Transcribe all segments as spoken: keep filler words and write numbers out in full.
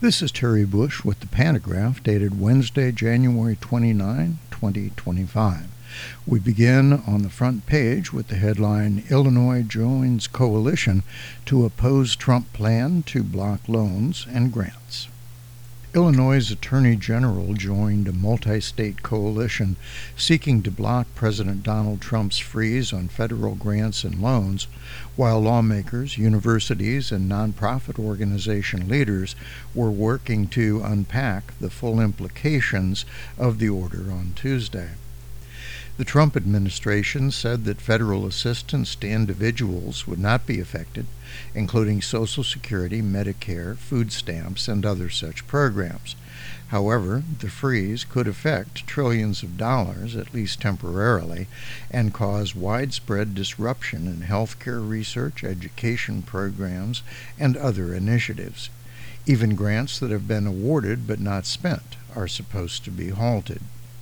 This is Terry Bush with the Pantagraph, dated Wednesday, January twenty-ninth, twenty twenty-five. We begin on the front page with the headline, Illinois Joins Coalition to Oppose Trump Plan to Block Loans and Grants. Illinois' Attorney General joined a multi-state coalition seeking to block President Donald Trump's freeze on federal grants and loans, while lawmakers, universities, and nonprofit organization leaders were working to unpack the full implications of the order on Tuesday. The Trump administration said that federal assistance to individuals would not be affected, including Social Security, Medicare, food stamps, and other such programs. However, the freeze could affect trillions of dollars, at least temporarily, and cause widespread disruption in healthcare research, education programs, and other initiatives. Even grants that have been awarded but not spent are supposed to be halted.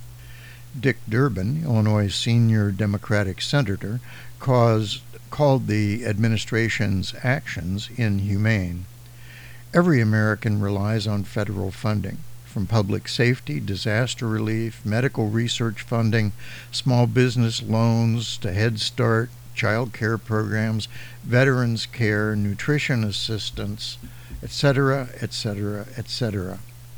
Dick Durbin, Illinois' senior Democratic senator, caused, called the administration's actions inhumane. Every American relies on federal funding, from public safety, disaster relief, medical research funding, small business loans to Head Start, child care programs, veterans care, nutrition assistance, et cetera, et cetera, et cetera.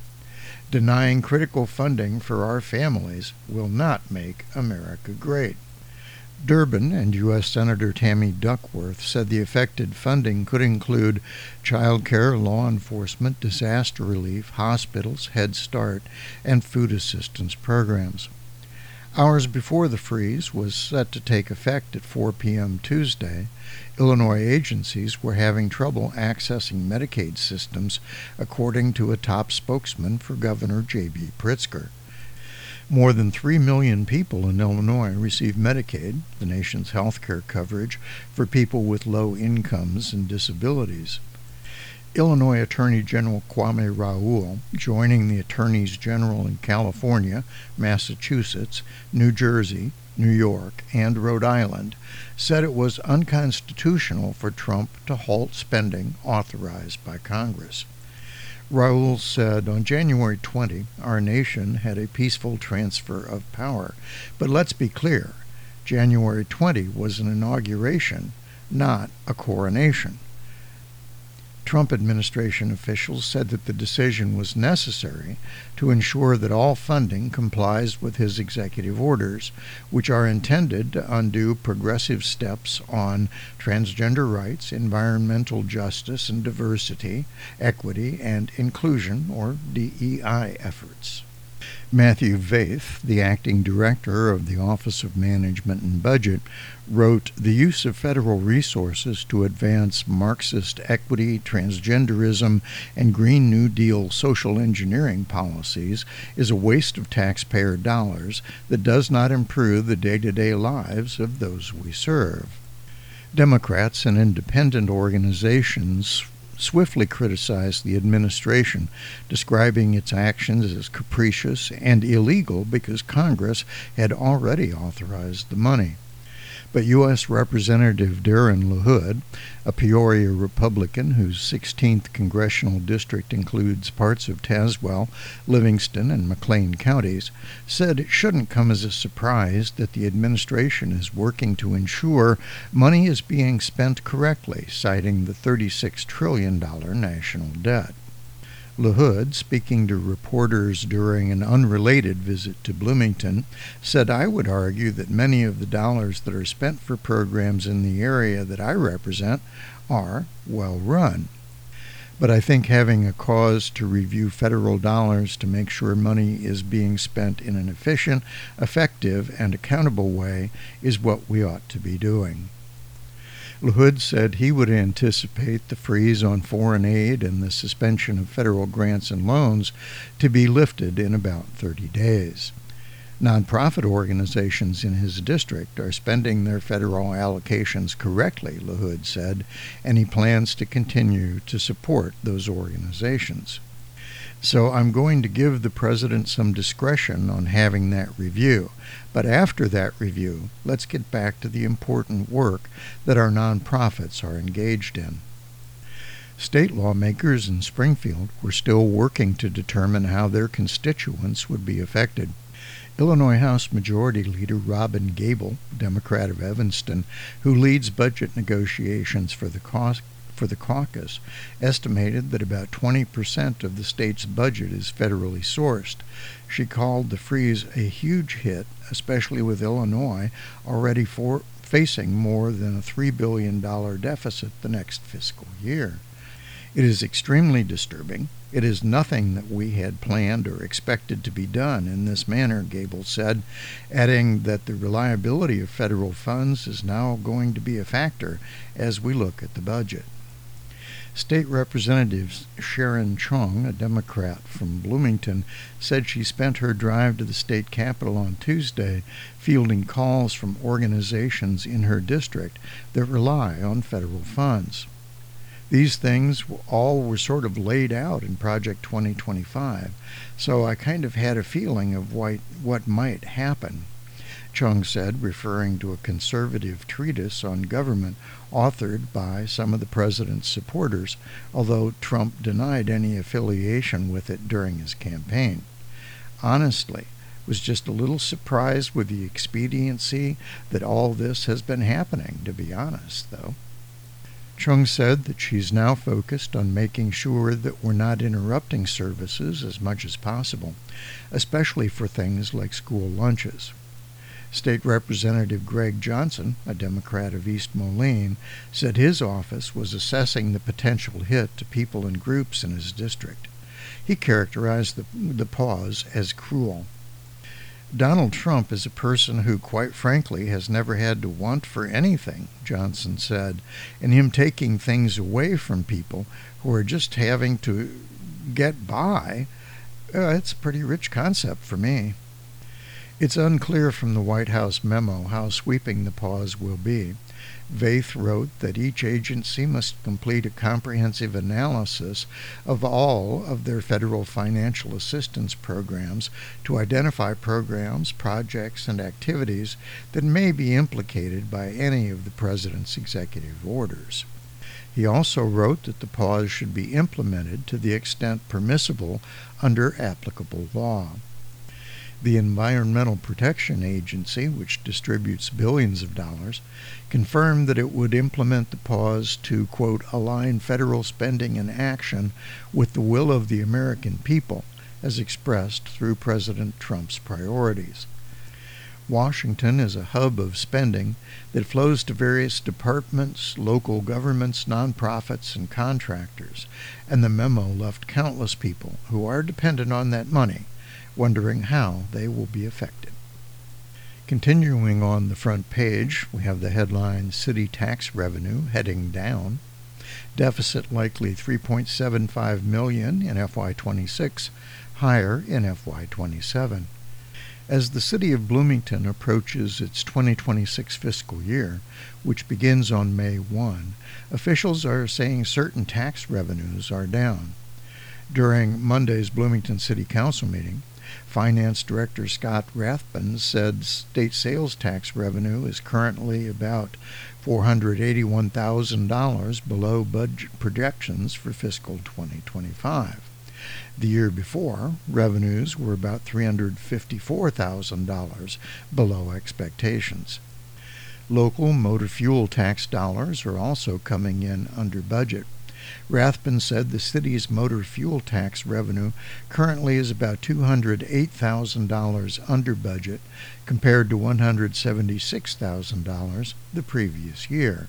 Denying critical funding for our families will not make America great. Durbin and U S Senator Tammy Duckworth said the affected funding could include child care, law enforcement, disaster relief, hospitals, Head Start, and food assistance programs. Hours before the freeze was set to take effect at four p.m. Tuesday, Illinois agencies were having trouble accessing Medicaid systems, according to a top spokesman for Governor J B Pritzker. More than three million people in Illinois receive Medicaid, the nation's health care coverage for people with low incomes and disabilities. Illinois Attorney General Kwame Raoul, joining the attorneys general in California, Massachusetts, New Jersey, New York, and Rhode Island, said it was unconstitutional for Trump to halt spending authorized by Congress. Raoul said, on January twentieth, our nation had a peaceful transfer of power. But let's be clear, January twentieth was an inauguration, not a coronation. Trump administration officials said that the decision was necessary to ensure that all funding complies with his executive orders, which are intended to undo progressive steps on transgender rights, environmental justice and diversity, equity, and inclusion, or D E I, efforts. Matthew Vaith, the acting director of the Office of Management and Budget, wrote, "The use of federal resources to advance Marxist equity, transgenderism, and Green New Deal social engineering policies is a waste of taxpayer dollars that does not improve the day-to-day lives of those we serve." Democrats and independent organizations swiftly criticized the administration, describing its actions as capricious and illegal because Congress had already authorized the money. But U S Representative Darren LaHood, a Peoria Republican whose sixteenth congressional district includes parts of Tazewell, Livingston, and McLean counties, said it shouldn't come as a surprise that the administration is working to ensure money is being spent correctly, citing the thirty-six trillion dollars national debt. LaHood, speaking to reporters during an unrelated visit to Bloomington, said, "I would argue that many of the dollars that are spent for programs in the area that I represent are well run. But I think having a cause to review federal dollars to make sure money is being spent in an efficient, effective, and accountable way is what we ought to be doing." LaHood said he would anticipate the freeze on foreign aid and the suspension of federal grants and loans to be lifted in about thirty days. Nonprofit organizations in his district are spending their federal allocations correctly, LaHood said, and he plans to continue to support those organizations. So I'm going to give the president some discretion on having that review. But after that review, let's get back to the important work that our nonprofits are engaged in. State lawmakers in Springfield were still working to determine how their constituents would be affected. Illinois House Majority Leader Robin Gable, Democrat of Evanston, who leads budget negotiations for the cau- for the caucus, estimated that about twenty percent of the state's budget is federally sourced. She called the freeze a huge hit, especially with Illinois already for facing more than a three billion dollars deficit the next fiscal year. It is extremely disturbing. It is nothing that we had planned or expected to be done in this manner, Gable said, adding that the reliability of federal funds is now going to be a factor as we look at the budget. State Representative Sharon Chung, a Democrat from Bloomington, said she spent her drive to the state capitol on Tuesday fielding calls from organizations in her district that rely on federal funds. These things all were sort of laid out in Project twenty twenty-five, so I kind of had a feeling of what, what might happen, Chung said, referring to a conservative treatise on government authored by some of the president's supporters, although Trump denied any affiliation with it during his campaign. Honestly, was just a little surprised with the expediency that all this has been happening, to be honest, though. Chung said that she's now focused on making sure that we're not interrupting services as much as possible, especially for things like school lunches. State Representative Greg Johnson, a Democrat of East Moline, said his office was assessing the potential hit to people and groups in his district. He characterized the, the pause as cruel. Donald Trump is a person who, quite frankly, has never had to want for anything, Johnson said, and him taking things away from people who are just having to get by, uh, it's a pretty rich concept for me. It's unclear from the White House memo how sweeping the pause will be. Vaith wrote that each agency must complete a comprehensive analysis of all of their federal financial assistance programs to identify programs, projects, and activities that may be implicated by any of the president's executive orders. He also wrote that the pause should be implemented to the extent permissible under applicable law. The Environmental Protection Agency, which distributes billions of dollars, confirmed that it would implement the pause to, quote, align federal spending and action with the will of the American people, as expressed through President Trump's priorities. Washington is a hub of spending that flows to various departments, local governments, nonprofits, and contractors, and the memo left countless people who are dependent on that money wondering how they will be affected. Continuing on the front page, we have the headline, City Tax Revenue Heading Down. Deficit likely three point seven five million dollars in F Y twenty-six, higher in F Y twenty-seven. As the city of Bloomington approaches its twenty twenty-six fiscal year, which begins on May first, officials are saying certain tax revenues are down. During Monday's Bloomington City Council meeting, Finance Director Scott Rathbun said state sales tax revenue is currently about four hundred eighty-one thousand dollars below budget projections for fiscal twenty twenty-five. The year before, revenues were about three hundred fifty-four thousand dollars below expectations. Local motor fuel tax dollars are also coming in under budget. Rathbun said the city's motor fuel tax revenue currently is about two hundred eight thousand dollars under budget compared to one hundred seventy-six thousand dollars the previous year.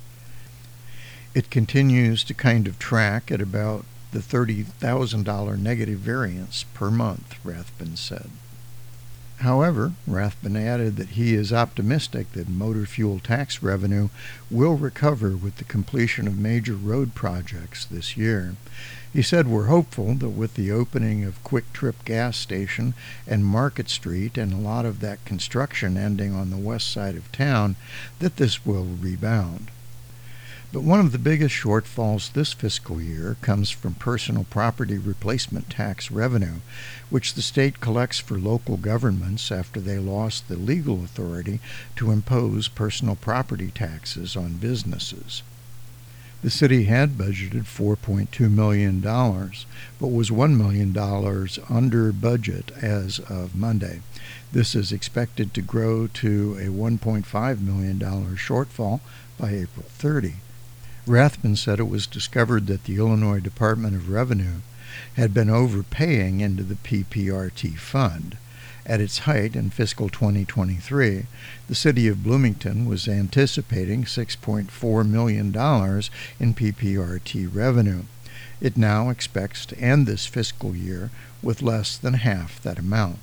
It continues to kind of track at about the thirty thousand dollars negative variance per month, Rathbun said. However, Rathbun added that he is optimistic that motor fuel tax revenue will recover with the completion of major road projects this year. He said, we're hopeful that with the opening of Quick Trip gas station and Market Street and a lot of that construction ending on the west side of town, that this will rebound. But one of the biggest shortfalls this fiscal year comes from personal property replacement tax revenue, which the state collects for local governments after they lost the legal authority to impose personal property taxes on businesses. The city had budgeted four point two million dollars, but was one million dollars under budget as of Monday. This is expected to grow to a one point five million dollars shortfall by April thirtieth. Rathbun said it was discovered that the Illinois Department of Revenue had been overpaying into the P P R T fund. At its height in fiscal twenty twenty-three, the city of Bloomington was anticipating six point four million dollars in P P R T revenue. It now expects to end this fiscal year with less than half that amount.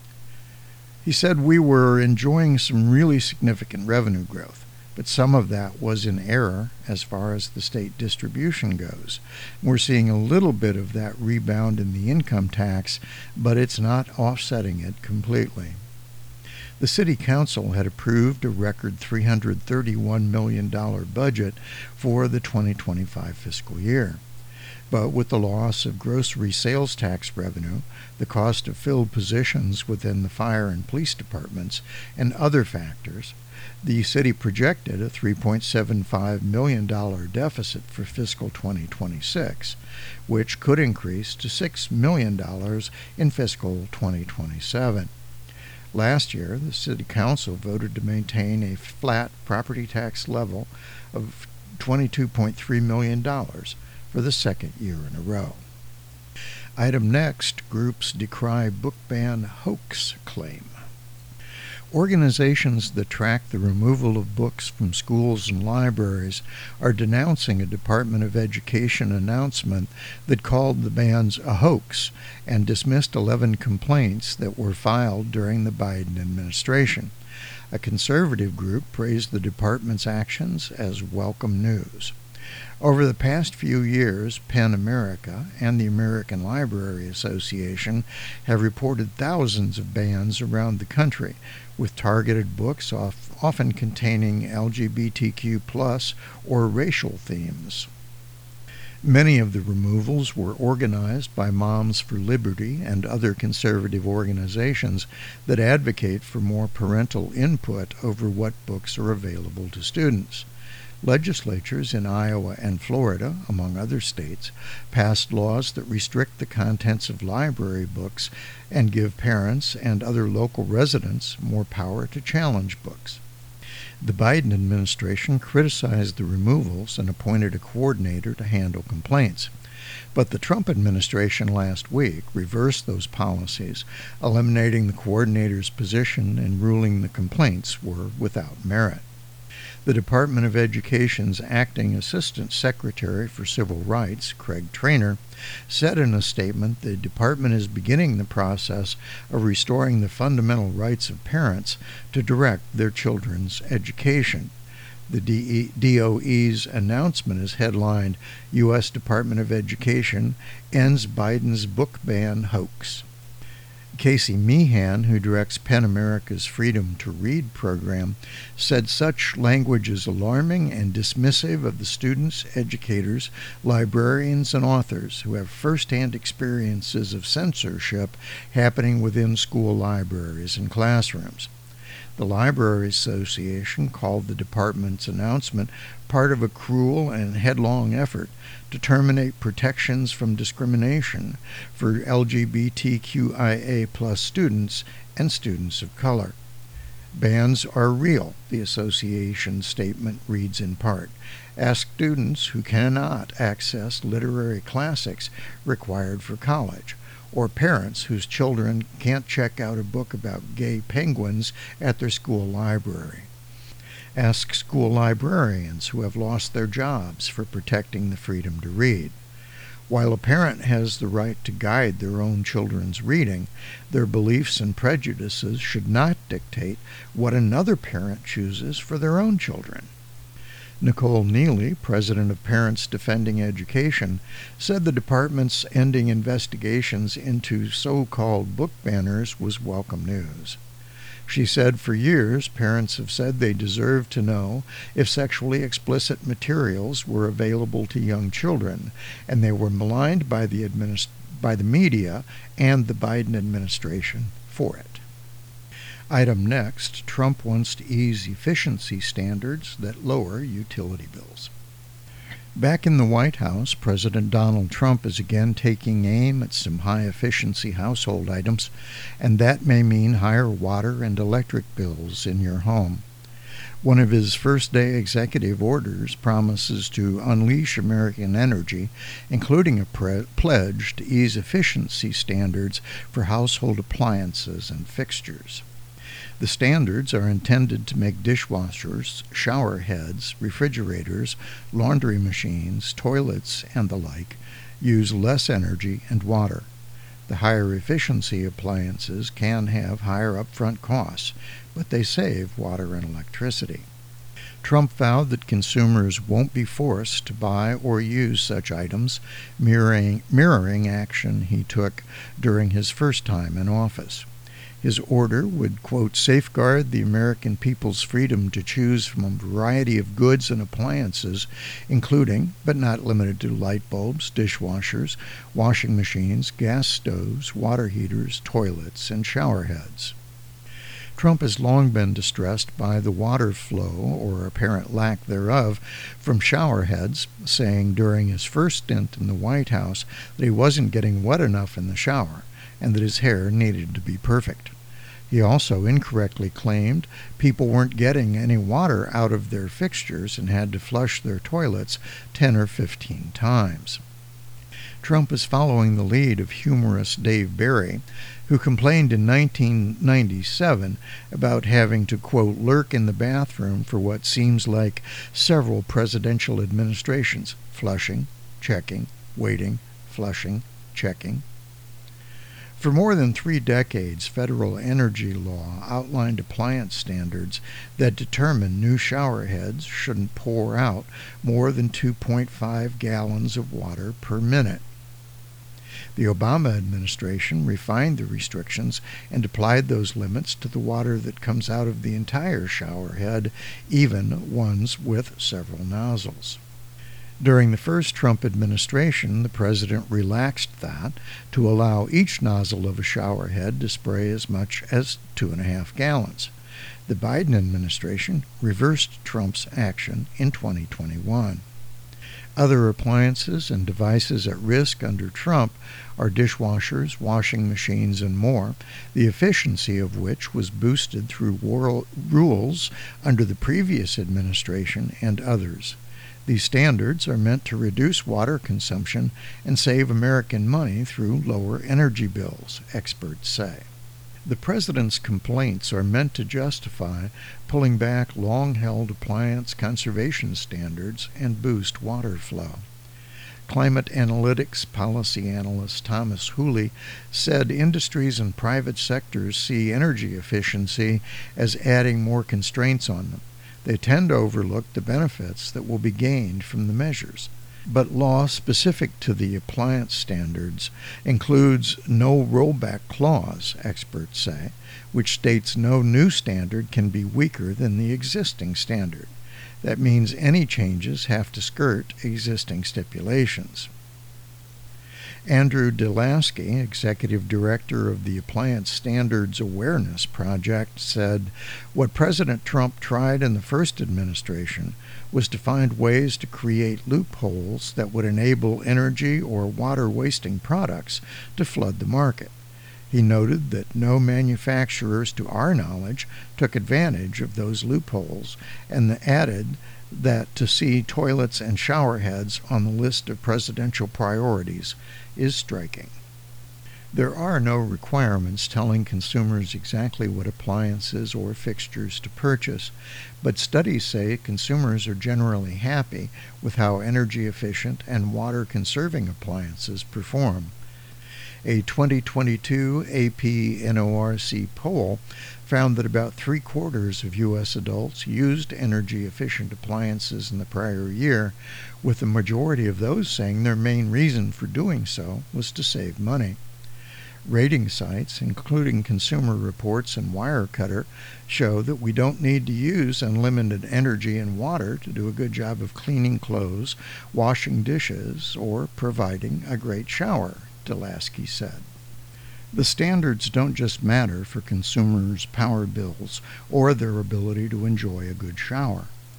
He said, "We were enjoying some really significant revenue growth, but some of that was in error as far as the state distribution goes. We're seeing a little bit of that rebound in the income tax, but it's not offsetting it completely." The City Council had approved a record three hundred thirty-one million dollars budget for the twenty twenty-five fiscal year. But with the loss of grocery sales tax revenue, the cost of filled positions within the fire and police departments, and other factors, the city projected a three point seven five million dollars deficit for fiscal twenty twenty-six, which could increase to six million dollars in fiscal twenty twenty-seven. Last year, the City Council voted to maintain a flat property tax level of twenty-two point three million dollars for the second year in a row. Item next, groups decry book ban hoax claim. Organizations that track the removal of books from schools and libraries are denouncing a Department of Education announcement that called the bans a hoax and dismissed eleven complaints that were filed during the Biden administration. A conservative group praised the department's actions as welcome news. Over the past few years, PEN America and the American Library Association have reported thousands of bans around the country, with targeted books often containing L G B T Q plus or racial themes. Many of the removals were organized by Moms for Liberty and other conservative organizations that advocate for more parental input over what books are available to students. Legislatures in Iowa and Florida, among other states, passed laws that restrict the contents of library books and give parents and other local residents more power to challenge books. The Biden administration criticized the removals and appointed a coordinator to handle complaints. But the Trump administration last week reversed those policies, eliminating the coordinator's position and ruling the complaints were without merit. The Department of Education's acting Assistant Secretary for Civil Rights, Craig Traynor, said in a statement the department is beginning the process of restoring the fundamental rights of parents to direct their children's education. The D O E's announcement is headlined, U S Department of Education Ends Biden's Book Ban Hoax. Casey Meehan, who directs PEN America's Freedom to Read program, said such language is alarming and dismissive of the students, educators, librarians, and authors who have first-hand experiences of censorship happening within school libraries and classrooms. The Library Association called the department's announcement part of a cruel and headlong effort to terminate protections from discrimination for L G B T Q I A plus students and students of color. Bans are real, the association's statement reads in part. Ask students who cannot access literary classics required for college, or parents whose children can't check out a book about gay penguins at their school library. Ask school librarians who have lost their jobs for protecting the freedom to read. While a parent has the right to guide their own children's reading, their beliefs and prejudices should not dictate what another parent chooses for their own children. Nicole Neely, president of Parents Defending Education, said the department's ending investigations into so-called book banners was welcome news. She said for years parents have said they deserve to know if sexually explicit materials were available to young children, and they were maligned by the, administ- by the media and the Biden administration for it. Item next, Trump wants to ease efficiency standards that lower utility bills. Back in the White House, President Donald Trump is again taking aim at some high-efficiency household items, and that may mean higher water and electric bills in your home. One of his first-day executive orders promises to unleash American energy, including a pre- pledge to ease efficiency standards for household appliances and fixtures. The standards are intended to make dishwashers, shower heads, refrigerators, laundry machines, toilets, and the like use less energy and water. The higher efficiency appliances can have higher upfront costs, but they save water and electricity. Trump vowed that consumers won't be forced to buy or use such items, mirroring, mirroring action he took during his first time in office. His order would, quote, safeguard the American people's freedom to choose from a variety of goods and appliances, including, but not limited to, light bulbs, dishwashers, washing machines, gas stoves, water heaters, toilets, and shower heads. Trump has long been distressed by the water flow, or apparent lack thereof, from shower heads, saying during his first stint in the White House that he wasn't getting wet enough in the shower, and that his hair needed to be perfect. He also incorrectly claimed people weren't getting any water out of their fixtures and had to flush their toilets ten or fifteen times. Trump is following the lead of humorist Dave Barry, who complained in nineteen ninety-seven about having to, quote, lurk in the bathroom for what seems like several presidential administrations, flushing, checking, waiting, flushing, checking. For more than three decades, federal energy law outlined appliance standards that determine new shower heads shouldn't pour out more than two point five gallons of water per minute. The Obama administration refined the restrictions and applied those limits to the water that comes out of the entire shower head, even ones with several nozzles. During the first Trump administration, the president relaxed that to allow each nozzle of a shower head to spray as much as two and a half gallons. The Biden administration reversed Trump's action in twenty twenty-one. Other appliances and devices at risk under Trump are dishwashers, washing machines, and more, the efficiency of which was boosted through rules under the previous administration and others. These standards are meant to reduce water consumption and save American money through lower energy bills, experts say. The president's complaints are meant to justify pulling back long-held appliance conservation standards and boost water flow. Climate analytics policy analyst Thomas Hooley said industries and private sectors see energy efficiency as adding more constraints on them. They tend to overlook the benefits that will be gained from the measures. But law specific to the appliance standards includes no rollback clause, experts say, which states no new standard can be weaker than the existing standard. That means any changes have to skirt existing stipulations. Andrew Delaski, executive director of the Appliance Standards Awareness Project, said, what President Trump tried in the first administration was to find ways to create loopholes that would enable energy or water-wasting products to flood the market. He noted that no manufacturers, to our knowledge, took advantage of those loopholes, and added that to see toilets and shower heads on the list of presidential priorities is striking. There are no requirements telling consumers exactly what appliances or fixtures to purchase, but studies say consumers are generally happy with how energy-efficient and water-conserving appliances perform. A twenty twenty-two A P N O R C poll found that about three-quarters of U S adults used energy-efficient appliances in the prior year, with the majority of those saying their main reason for doing so was to save money. Rating sites, including Consumer Reports and Wirecutter, show that we don't need to use unlimited energy and water to do a good job of cleaning clothes, washing dishes, or providing a great shower, Delaski said. The standards don't just matter for consumers' power bills or their ability to enjoy a good shower.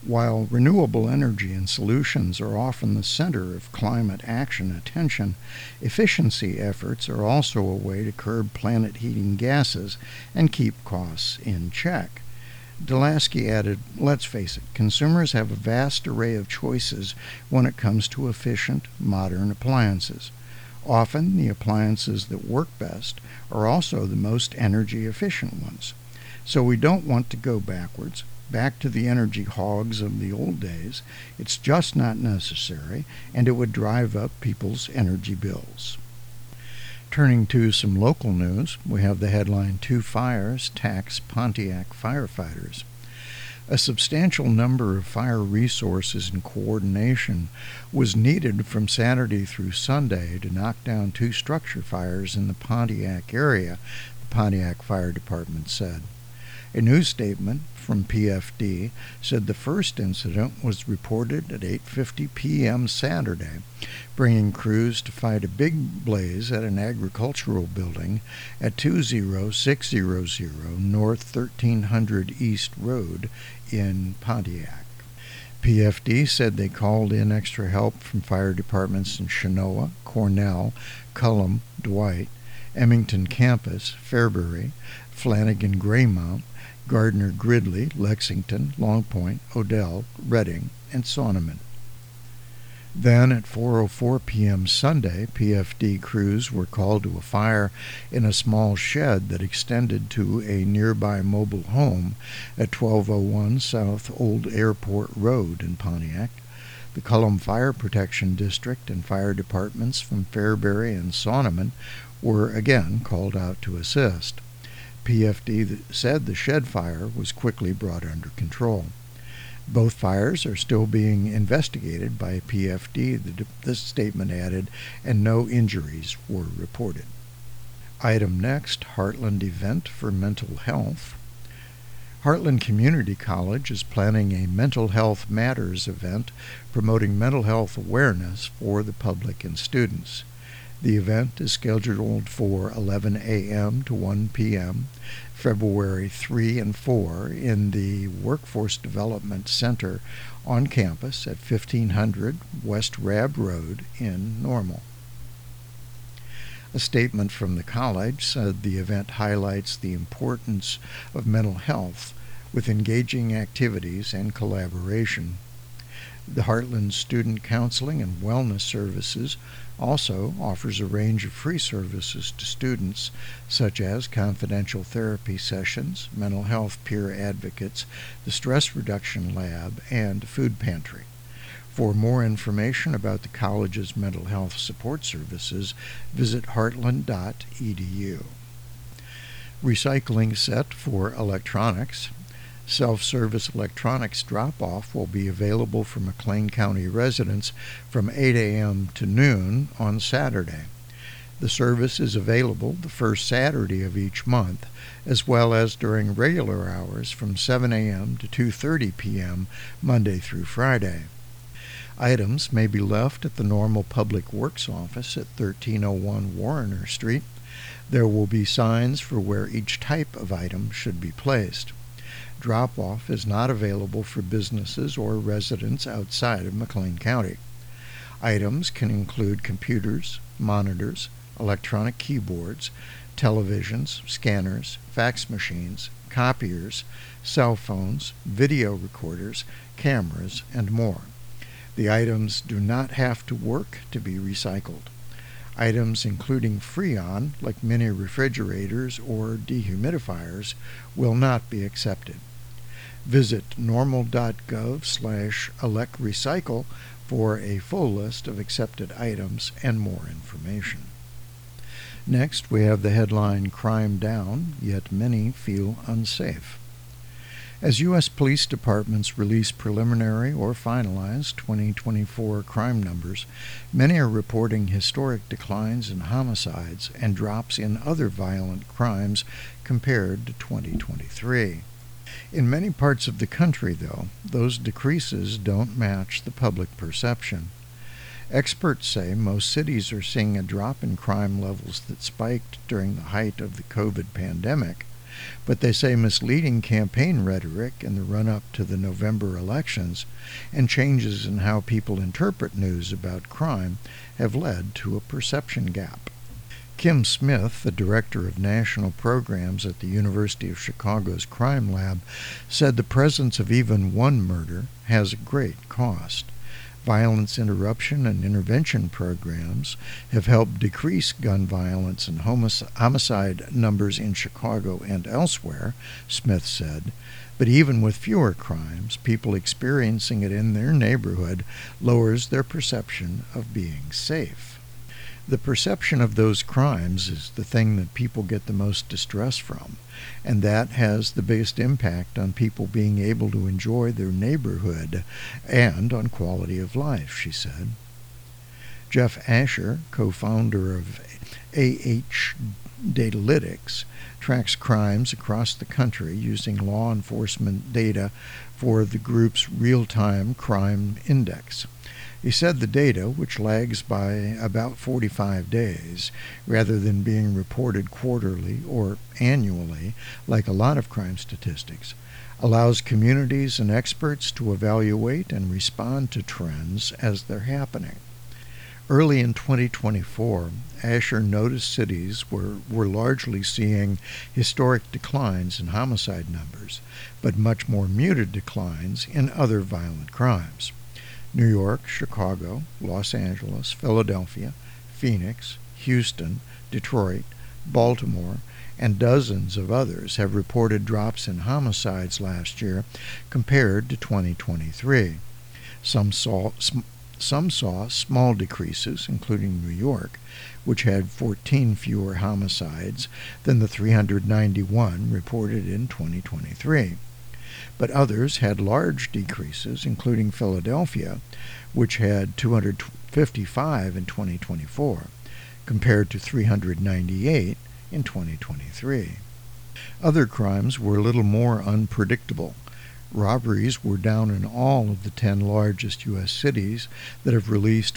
While renewable energy and solutions are often the center of climate action attention, efficiency efforts are also a way to curb planet-heating gases and keep costs in check. Delaski added, "Let's face it, consumers have a vast array of choices when it comes to efficient, modern appliances. Often, the appliances that work best are also the most energy-efficient ones. So we don't want to go backwards, back to the energy hogs of the old days. It's just not necessary, and it would drive up people's energy bills." Turning to some local news, we have the headline, "Two Fires Tax Pontiac Firefighters." A substantial number of fire resources and coordination was needed from Saturday through Sunday to knock down two structure fires in the Pontiac area, the Pontiac Fire Department said. A news statement from P F D said the first incident was reported at eight fifty p.m. Saturday, bringing crews to fight a big blaze at an agricultural building at two zero six zero zero North thirteen hundred East Road in Pontiac. P F D said they called in extra help from fire departments in Chenoa, Cornell, Cullum, Dwight, Emmington Campus, Fairbury, Flanagan-Greymount, Gardner Gridley, Lexington, Long Point, Odell, Reading, and Sonneman. Then at four oh four p.m. Sunday, P F D crews were called to a fire in a small shed that extended to a nearby mobile home at twelve oh one South Old Airport Road in Pontiac. The Cullum Fire Protection District and fire departments from Fairbury and Sonneman were again called out to assist. P F D said the shed fire was quickly brought under control. Both fires are still being investigated by P F D, the, this statement added, and no injuries were reported. Item next, Heartland event for mental health. Heartland Community College is planning a Mental Health Matters event promoting mental health awareness for the public and students. The event is scheduled for eleven a.m. to one p.m., February third and fourth, in the Workforce Development Center on campus at fifteen hundred West Rab Road in Normal. A statement from the college said the event highlights the importance of mental health with engaging activities and collaboration. The Heartland Student Counseling and Wellness Services also offers a range of free services to students, such as confidential therapy sessions, mental health peer advocates, the Stress Reduction Lab, and food pantry. For more information about the college's mental health support services, visit heartland dot e d u. Recycling set for electronics. Self-service electronics drop-off will be available for McLean County residents from eight a.m. to noon on Saturday. The service is available the first Saturday of each month, as well as during regular hours from seven a.m. to two thirty p.m. Monday through Friday. Items may be left at the Normal Public Works Office at thirteen oh one Warrener Street. There will be signs for where each type of item should be placed. Drop-off is not available for businesses or residents outside of McLean County. Items can include computers, monitors, electronic keyboards, televisions, scanners, fax machines, copiers, cell phones, video recorders, cameras, and more. The items do not have to work to be recycled. Items including Freon, like mini refrigerators or dehumidifiers, will not be accepted. Visit normal dot gov slash elect recycle for a full list of accepted items and more information. Next, we have the headline, "Crime Down, Yet Many Feel Unsafe." As U S police departments release preliminary or finalized twenty twenty-four crime numbers, many are reporting historic declines in homicides and drops in other violent crimes compared to twenty twenty-three. In many parts of the country, though, those decreases don't match the public perception. Experts say most cities are seeing a drop in crime levels that spiked during the height of the COVID pandemic. but they say misleading campaign rhetoric in the run-up to the November elections and changes in how people interpret news about crime have led to a perception gap. Kim Smith, the director of national programs at the University of Chicago's Crime Lab, said the presence of even one murder has a great cost. Violence interruption and intervention programs have helped decrease gun violence and homicide numbers in Chicago and elsewhere, Smith said. But even with fewer crimes, people experiencing it in their neighborhood lowers their perception of being safe. The perception of those crimes is the thing that people get the most distress from, and that has the biggest impact on people being able to enjoy their neighborhood and on quality of life, she said. Jeff Asher, co-founder of A H Datalytics, tracks crimes across the country using law enforcement data for the group's real-time crime index. He said the data, which lags by about forty-five days, rather than being reported quarterly or annually like a lot of crime statistics, allows communities and experts to evaluate and respond to trends as they're happening. Early in twenty twenty-four, Asher noticed cities were, were largely seeing historic declines in homicide numbers, but much more muted declines in other violent crimes. New York, Chicago, Los Angeles, Philadelphia, Phoenix, Houston, Detroit, Baltimore, and dozens of others have reported drops in homicides last year compared to twenty twenty-three. Some saw, some saw small decreases, including New York, which had fourteen fewer homicides than the three hundred ninety-one reported in twenty twenty-three. But others had large decreases, including Philadelphia, which had two hundred fifty-five in twenty twenty-four, compared to three hundred ninety-eight in twenty twenty-three. Other crimes were a little more unpredictable. Robberies were down in all of the ten largest U S cities that have released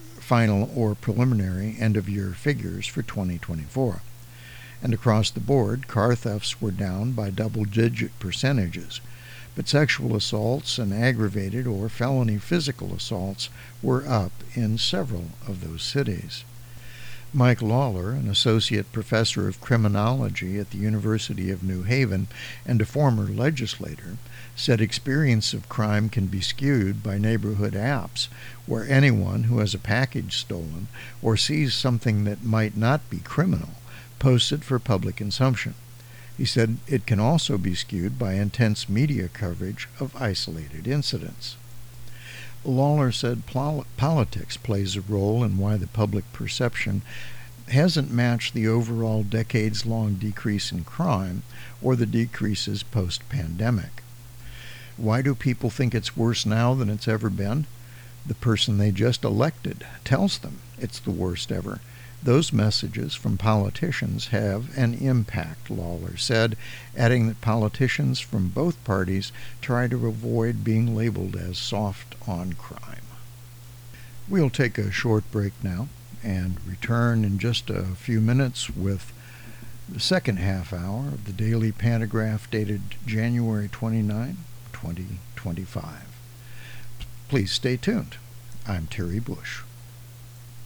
final or preliminary end-of-year figures for twenty twenty-four. And across the board, car thefts were down by double-digit percentages, but sexual assaults and aggravated or felony physical assaults were up in several of those cities. Mike Lawler, an associate professor of criminology at the University of New Haven and a former legislator, said experience of crime can be skewed by neighborhood apps, where anyone who has a package stolen or sees something that might not be criminal posts it for public consumption. He said it can also be skewed by intense media coverage of isolated incidents. Lawler said pol- politics plays a role in why the public perception hasn't matched the overall decades-long decrease in crime or the decreases post-pandemic. Why do people think it's worse now than it's ever been? The person they just elected tells them it's the worst ever. Those messages from politicians have an impact, Lawler said, adding that politicians from both parties try to avoid being labeled as soft on crime. We'll take a short break now and return in just a few minutes with the second half hour of the Daily Pantagraph dated January twenty-ninth, twenty twenty-five. Please stay tuned. I'm Terry Bush.